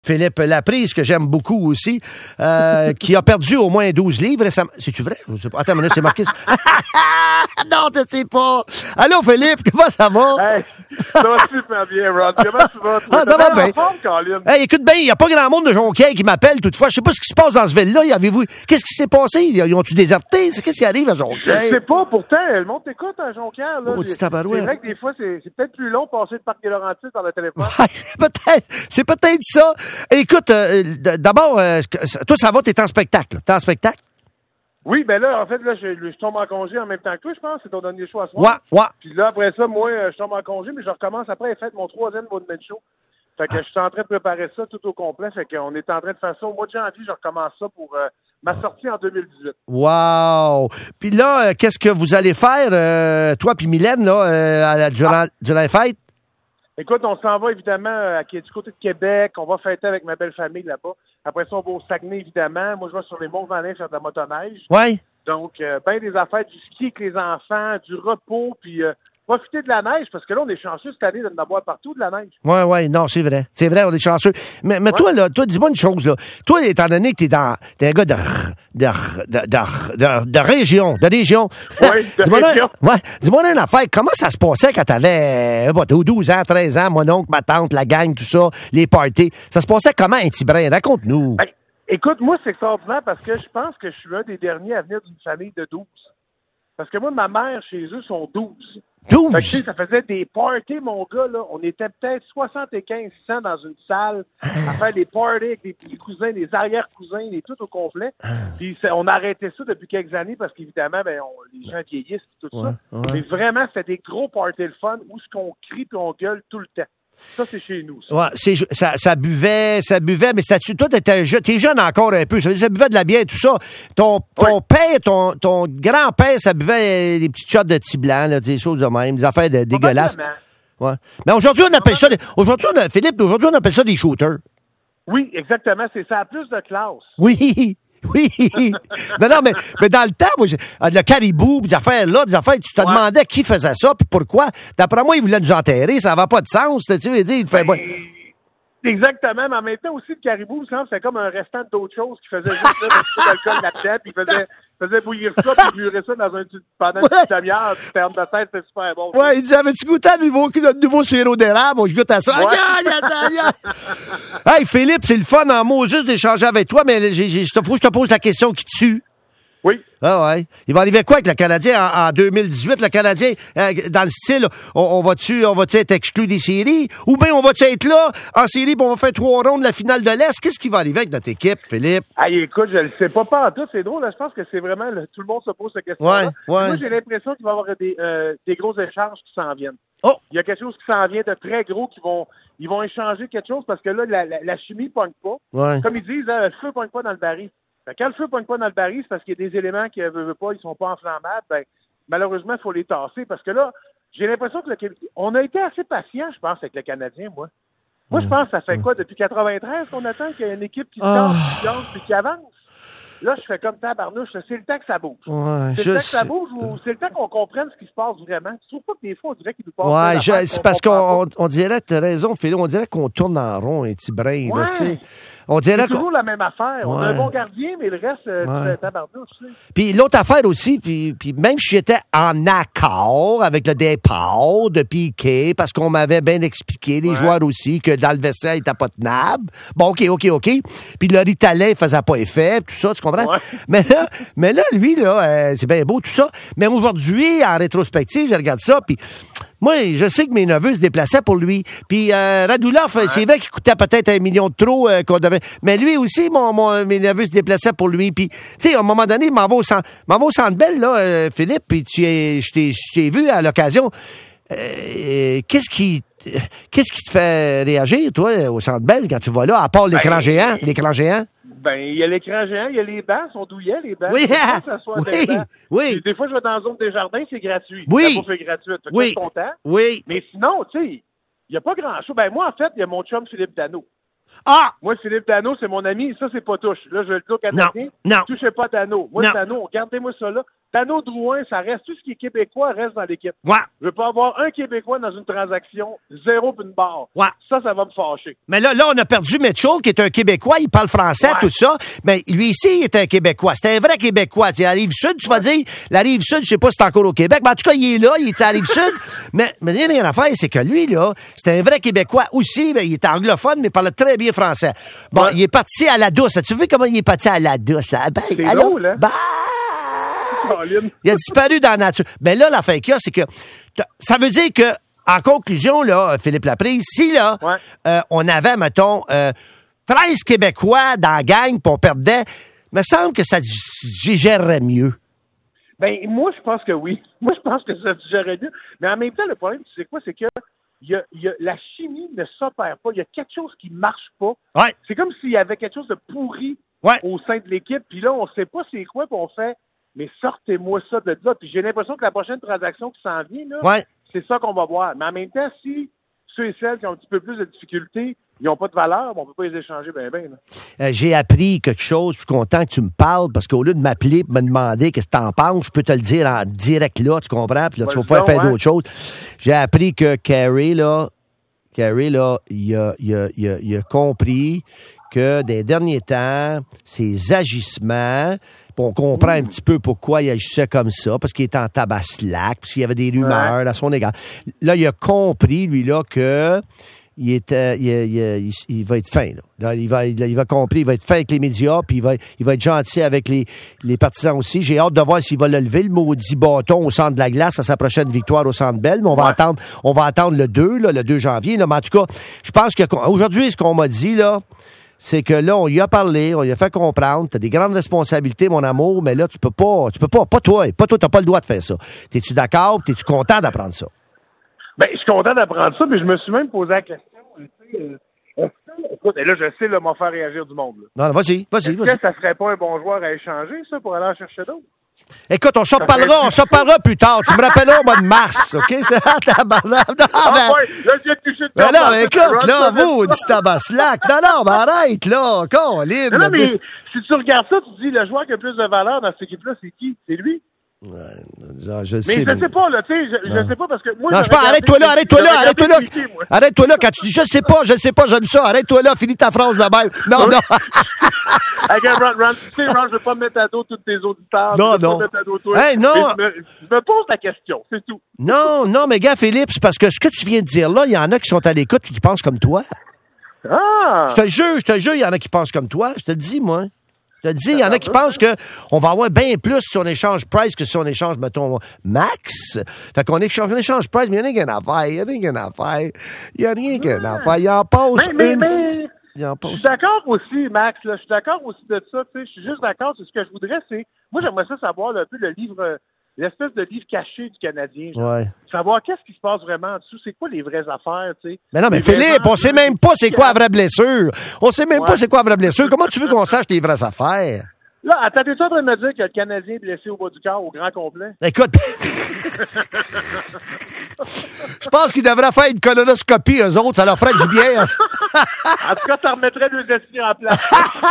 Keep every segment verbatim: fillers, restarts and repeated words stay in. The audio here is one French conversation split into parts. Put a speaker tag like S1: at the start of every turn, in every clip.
S1: Philippe Laprise, que j'aime beaucoup aussi, euh, qui a perdu au moins douze livres récemment. C'est-tu vrai? Je sais pas. Attends une minute, c'est marqué. Non, je sais pas. Allô, Philippe, comment ça va?
S2: Hey, ça va super bien, Ron. Comment tu vas? Tu
S1: ah, ça va bien.
S2: Forme, Colin?
S1: Hey, écoute bien, il n'y a pas grand monde de Jonquière qui m'appelle toutefois. Je sais pas ce qui se passe dans ce ville-là. Y avez-vous... Qu'est-ce qui s'est passé? Ils ont-tu déserté? Qu'est-ce qui arrive à Jonquière?
S2: Je sais pas, pourtant, le monde t'écoute à Jonquière. Là.
S1: Oh,
S2: c'est,
S1: tabarouette.
S2: c'est vrai que des fois, c'est, c'est peut-être plus long de passer le parc des Laurentides par le téléphone.
S1: Ouais, c'est peut-être, c'est peut-être ça. Écoute, euh, d'abord, euh, toi, ça va, t'es en spectacle. T'es en spectacle?
S2: Oui, ben là, en fait, là, je, je tombe en congé en même temps que toi, je pense. C'est ton dernier choix à soir.
S1: Ouais, ouais.
S2: Puis là, après ça, moi, je tombe en congé, mais je recommence après, fait mon troisième one-man show. Fait que ah. je suis en train de préparer ça tout au complet. Fait qu'on est en train de faire ça. Au mois de janvier, je recommence ça pour euh, ma sortie en deux mille dix-huit.
S1: Wow! Puis là, euh, qu'est-ce que vous allez faire, euh, toi puis Mylène, là, euh, à la, durant, ah. durant les fêtes?
S2: Écoute, on s'en va évidemment à, du côté de Québec. On va fêter avec ma belle famille là-bas. Après ça, on va au Saguenay, évidemment. Moi, je vais sur les Monts-Valin faire de la motoneige.
S1: Oui.
S2: Donc, euh, ben des affaires, du ski avec les enfants, du repos, puis euh, profiter de la neige, parce que là, on est chanceux cette année de en avoir partout de la neige.
S1: Oui, oui, non, c'est vrai. C'est vrai, on est chanceux. Mais, mais ouais. toi, là, toi, dis-moi une chose, là. Toi, étant donné que t'es dans, t'es un gars de, de, de, de, de, de région, de région.
S2: Oui, de
S1: dis-moi
S2: région.
S1: Là, ouais, dis-moi là une affaire. Comment ça se passait quand t'avais, euh, bon, t'as douze ans, treize ans, mon oncle, ma tante, la gang, tout ça, les parties. Ça se passait comment, un petit brin? Raconte-nous.
S2: Ben, écoute, moi, c'est extraordinaire parce que je pense que je suis un des derniers à venir d'une famille de douze. Parce que moi, ma mère, chez eux, sont douze.
S1: douze?
S2: Fait que, tu sais, ça faisait des parties, mon gars, là. On était peut-être soixante-quinze cents dans une salle à faire des parties avec des petits cousins, des arrière-cousins, et tout au complet. Puis on a arrêté ça depuis quelques années parce qu'évidemment, ben, on, les gens vieillissent et tout
S1: ouais,
S2: ça.
S1: Ouais.
S2: Mais vraiment, c'était des gros parties le fun où ce qu'on crie et on gueule tout le temps. Ça, c'est chez nous. Ça,
S1: ouais, c'est, ça, ça buvait, ça buvait, mais c'était, toi, t'étais, t'es jeune encore un peu. Ça, ça buvait de la bière, tout ça. Ton, ton oui. père, ton, ton grand-père, ça buvait des petites shots de petit blanc, là, des choses de même, des affaires de, dégueulasses. Ouais. Mais aujourd'hui, on appelle ça, des, aujourd'hui, on a, Philippe, aujourd'hui, on appelle ça des shooters.
S2: Oui, exactement. C'est ça, a plus de classe.
S1: Oui. Oui. non, non, mais, mais dans le temps, moi, le caribou, des affaires là, des affaires, tu te ouais. demandais qui faisait ça, puis pourquoi. D'après moi, ils voulaient nous enterrer, ça n'avait pas de sens. Tu sais, il fait
S2: ben, exactement, mais en même temps aussi, le caribou, c'était comme un restant d'autres choses qui faisait juste là, un petit peu d'alcool là-dedans, puis il faisait, faisait bouillir ça, puis il murait ça dans un, pendant une petite demi-heure, puis terme de tête, c'était super bon.
S1: Ouais, il disait, avais-tu goûté à nouveau, notre nouveau sirop d'érable? Moi, je goûte à ça.
S2: Ouais.
S1: Aïe, aïe, aïe. Hey, Philippe, c'est le fun en Moses d'échanger avec toi, mais j'ai, j'ai, je te, faut que je te pose la question qui tue.
S2: Oui.
S1: Ah ouais. Il va arriver quoi avec le Canadien en, en deux mille dix-huit? Le Canadien, euh, dans le style, on, on va-tu on va-tu être exclu des séries? Ou bien on va-tu être là en série puis on va faire trois rondes de la finale de l'Est? Qu'est-ce qui va arriver avec notre équipe, Philippe?
S2: Ah, écoute, je le sais pas pas en tout. C'est drôle. Là, je pense que c'est vraiment... Le, tout le monde se pose cette question-là.
S1: Ouais, ouais.
S2: Moi, j'ai l'impression qu'il va y avoir des, euh, des gros échanges qui s'en viennent.
S1: Oh!
S2: Il y a quelque chose qui s'en vient de très gros qui vont... Ils vont échanger quelque chose parce que là, la, la, la chimie pogne pas.
S1: Ouais.
S2: Comme ils disent, hein, le feu pogne pas dans le baril. Fait, quand le feu pogne pas dans le baril, c'est parce qu'il y a des éléments qui ne veulent pas, ils sont pas enflammables. Ben, malheureusement, il faut les tasser parce que là, j'ai l'impression que le, on a été assez patient, je pense, avec le Canadien, moi. Moi, je pense que ça fait quoi, depuis quatre-vingt-treize qu'on attend qu'il y ait une équipe qui se casse, oh. qui gagne, puis qui avance? Là, je fais comme tabarnouche. C'est le temps que ça bouge.
S1: Ouais,
S2: c'est le temps
S1: sais.
S2: que ça bouge ou c'est le temps qu'on comprenne ce qui se passe vraiment? Tu trouves pas que des fois, on dirait qu'il nous passe...
S1: Ouais, je, c'est parce qu'on on dirait, t'as raison, Philo, on dirait qu'on tourne en rond un petit brin,
S2: ouais.
S1: là, tu sais. On dirait
S2: c'est toujours qu'on... la même affaire. Ouais. On a un bon gardien, mais le reste, ouais. c'est tabarnouche. Tu sais.
S1: Puis l'autre affaire aussi, puis, puis même si j'étais en accord avec le départ de Piquet, parce qu'on m'avait bien expliqué, les ouais. joueurs aussi, que dans le vestiaire, il n'était pas tenable. Bon, OK, OK, OK. Puis le Ritalin faisait pas effet, tout ça, tu comprends? Ouais. Mais là, mais là, lui, là, euh, c'est bien beau, tout ça. Mais aujourd'hui, en rétrospective, je regarde ça, puis moi, je sais que mes neveux se déplaçaient pour lui. Puis euh, Radulov, ouais. c'est vrai qu'il coûtait peut-être un million de trop euh, qu'on devait... Mais lui aussi, mon, mon, mes neveux se déplaçaient pour lui. Puis, tu sais, à un moment donné, m'en va au centre, m'en va au centre Bell, là, euh, Philippe, puis tu es, je t'ai, je t'ai vu à l'occasion. Euh, qu'est-ce qui... Qu'est-ce qui te fait réagir, toi, au centre Bell, quand tu vas là, à part l'écran ben, géant, l'écran géant?
S2: Ben, il y a l'écran géant, il y a les bancs, sont douillets, les bancs.
S1: Oui,
S2: ça
S1: oui,
S2: des
S1: oui.
S2: Des fois, je vais dans la zone des jardins, c'est gratuit.
S1: Oui.
S2: La bouffe est gratuite.
S1: Oui.
S2: Je suis content.
S1: Oui.
S2: Mais sinon, tu sais, il n'y a pas grand-chose. Ben, moi, en fait, il y a mon chum Philippe Dano.
S1: Ah!
S2: Moi, Philippe Dano, c'est mon ami. Ça, c'est pas touche. Là, je le dis au Canadien.
S1: Non, non.
S2: Touchez pas Dano. Moi,
S1: non.
S2: Dano, gardez-moi ça là. Dano Drouin, ça reste, tout ce qui est québécois reste dans l'équipe.
S1: Ouais.
S2: Je veux pas avoir un Québécois dans une transaction, zéro puis une barre.
S1: Ouais.
S2: Ça, ça va me fâcher.
S1: Mais là, là, on a perdu Mitchell, qui est un Québécois, il parle français,
S2: Ouais.
S1: tout ça. Mais lui ici, il est un Québécois. C'est un vrai Québécois. C'est la Rive-Sud, tu vas dire. La Rive-Sud, je sais pas si c'est encore au Québec, mais en tout cas, il est là, il est à la Rive-Sud. mais, mais il y a une affaire, c'est que lui, là, c'est un vrai Québécois aussi. Ben, il est anglophone, mais il parle très bien français. Bon,
S2: Ouais.
S1: il est parti à la douce. As-tu vu comment il est parti à la douce? Hein? Ben,
S2: C'est
S1: allô?
S2: drôle, hein?
S1: Ben,
S2: Colin.
S1: il a disparu dans la nature. Mais là, l'affaire qu'il y a, c'est que t- ça veut dire que, en conclusion, là, Philippe Laprise, si là,
S2: Ouais.
S1: euh, on avait, mettons, euh, treize Québécois dans la gang, puis on perdait, me semble que ça digérerait mieux.
S2: Ben, moi, je pense que oui. Moi, je pense que ça digérait mieux. Mais en même temps, le problème, tu sais quoi, c'est que il y a, il y a, la chimie ne s'opère pas. Il y a quelque chose qui marche pas.
S1: Ouais.
S2: C'est comme s'il y avait quelque chose de pourri
S1: Ouais.
S2: au sein de l'équipe. Puis là, on sait pas c'est quoi, puis on fait, mais sortez-moi ça de là. Puis j'ai l'impression que la prochaine transaction qui s'en vient, là,
S1: Ouais.
S2: c'est ça qu'on va voir. Mais en même temps, si ceux et celles qui ont un petit peu plus de difficultés, ils n'ont pas de valeur, on ne peut pas les échanger bien, bien.
S1: Euh, j'ai appris quelque chose, je suis content que tu me parles, parce qu'au lieu de m'appeler et me demander qu'est-ce que t'en penses, je peux te le dire en direct là, tu comprends? Puis là, tu vas
S2: Ouais,
S1: pouvoir faire
S2: ouais.
S1: d'autres choses. J'ai appris que Carey, là, Carey, là, il a, il a, il a, il a compris que des derniers temps, ses agissements, puis on comprend un petit peu pourquoi il agissait comme ça, parce qu'il était en tabaslac, parce qu'il y avait des rumeurs
S2: Ouais.
S1: à son égard. Là, il a compris, lui, là, que il était, il, il, il, il va être fin, là. Là, il va, il, il va comprendre, il va être fin avec les médias, puis il va, il va être gentil avec les, les partisans aussi. J'ai hâte de voir s'il va le lever, le maudit bâton au centre de la glace à sa prochaine victoire au Centre Bell. Mais on va
S2: Ouais.
S1: attendre, on va attendre le deux, là, le deux janvier, là. Mais en tout cas, je pense que, aujourd'hui, ce qu'on m'a dit, là, c'est que là, on lui a parlé, on lui a fait comprendre, t'as des grandes responsabilités, mon amour, mais là, tu peux pas, tu peux pas, pas toi, pas toi, t'as pas le droit de faire ça. T'es-tu d'accord? T'es-tu content d'apprendre ça?
S2: Ben, je suis content d'apprendre ça, mais je me suis même posé la question. Tu sais, euh, est-ce que- écoute, et là, je sais, là, m'en faire réagir du monde. Là.
S1: Non, non, vas-y, vas-y,
S2: Est-ce
S1: vas-y.
S2: que ça serait pas un bon joueur à échanger, ça, pour aller en chercher d'autres?
S1: Écoute, on s'en parlera, on s'en parlera plus tard. Tu me rappelleras au mois de mars, OK? C'est tabarnak. Non,
S2: Ah,
S1: ben-
S2: ouais, là, je viens de toucher le
S1: Mais
S2: top
S1: non,
S2: dans
S1: mais
S2: le
S1: écoute,
S2: run,
S1: là,
S2: ça fait
S1: vous,
S2: ça.
S1: du tabaslac. Non, non, mais arrête, là. Colin.
S2: Non, non, mais si tu regardes ça, tu te dis, le joueur qui a plus de valeur dans cette équipe-là, c'est qui? C'est lui?
S1: Ouais, je
S2: Mais
S1: sais.
S2: je sais pas, là, tu sais, je, je sais pas, parce que moi,
S1: Non, je
S2: j'aurais
S1: sais pas,
S2: gardé-
S1: arrête-toi là, arrête-toi là,
S2: j'aurais
S1: arrête-toi
S2: gardé
S1: là.
S2: Piqué, moi.
S1: Arrête-toi là, quand tu dis je sais pas, je sais pas, j'aime ça. Arrête-toi là, finis ta phrase de même. Non, non.
S2: Hey, gars, Ron, Ron, tu sais, Ron, je veux pas me mettre à dos tous tes auditeurs.
S1: Non,
S2: je veux
S1: non.
S2: Pas mettre à dos toi.
S1: Hey, non.
S2: Mais Je me, je me pose la question, c'est tout.
S1: Non, non, mais gars, Philippe, c'est parce que ce que tu viens de dire là, il y en a qui sont à l'écoute et qui pensent comme toi.
S2: Ah!
S1: Je te le jure, je te le jure, il y en a qui pensent comme toi. Je te le dis, moi. Je te le dis, il y en a qui pensent que on va avoir bien plus si on échange Price que si on échange, mettons, Max. Fait qu'on échange, on échange Price, mais il n'y a rien qu'à faire. Il n'y a rien qu'à faire. Il n'y a rien qu'à faire. Il en passe
S2: Mais, mais,
S1: une.
S2: mais,
S1: Il en
S2: je
S1: passe.
S2: suis d'accord aussi, Max, là, je suis d'accord aussi de ça, tu sais, je suis juste d'accord, c'est ce que je voudrais, c'est, moi, j'aimerais ça savoir, là, un peu, le livre, euh, l'espèce de livre caché du Canadien, genre.
S1: Ouais.
S2: Savoir qu'est-ce qui se passe vraiment en dessous, c'est quoi les vraies affaires, tu sais.
S1: Mais non, mais
S2: Les vrais
S1: Philippe, on
S2: enjeux,
S1: sait même pas c'est quoi la vraie blessure. On sait même
S2: Ouais.
S1: pas c'est quoi la vraie blessure. Comment tu veux qu'on sache les vraies affaires?
S2: Là, attends, t'es-tu en train de me dire que le Canadien est blessé au bas du corps au grand complet?
S1: Écoute, je pense qu'ils devraient faire une colonoscopie, eux autres. Ça leur ferait du bien.
S2: En tout cas, ça remettrait deux esprits en place.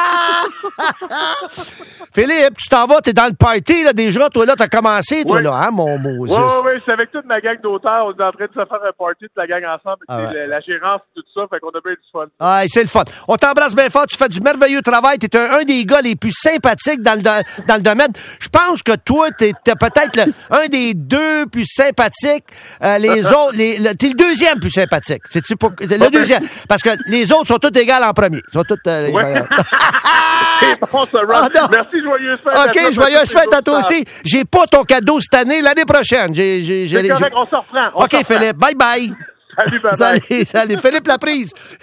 S1: Philippe, tu t'en vas, t'es dans le party, là, déjà. Toi, là, t'as commencé, toi,
S2: Ouais.
S1: là, hein, mon Moses?
S2: Oui, oui, oui, c'est avec toute ma gang d'auteurs, on est en train de se faire un party, toute la gang ensemble,
S1: Ah
S2: tu sais,
S1: ouais.
S2: la, la gérance, tout ça, fait qu'on a bien du fun.
S1: Ah, c'est le fun. On t'embrasse bien fort. Tu fais du merveilleux travail. T'es un, un des gars les plus sympathiques dans le, do- dans le domaine. Je pense que toi, t'es, t'es peut-être le- un des deux plus sympathiques. Euh, les autres, les, le- t'es le deuxième plus sympathique. C'est-tu pour, le deuxième. Parce que les autres sont tous égales en premier. Ils sont tous, euh,
S2: Ouais. C'est bon, ça, Ron.
S1: Ah, non.
S2: Merci, joyeuse fête. à
S1: OK,
S2: toi,
S1: joyeuse
S2: merci,
S1: fête à toi
S2: auditeurs.
S1: aussi. J'ai pas ton cadeau cette année, l'année prochaine. J'ai, j'ai, j'ai,
S2: C'est correct,
S1: j'ai-
S2: on s'en reprend. on
S1: OK,
S2: s'en reprend.
S1: Philippe. Bye bye.
S2: Salut, bye bye.
S1: Salut, salut. Philippe Laprise.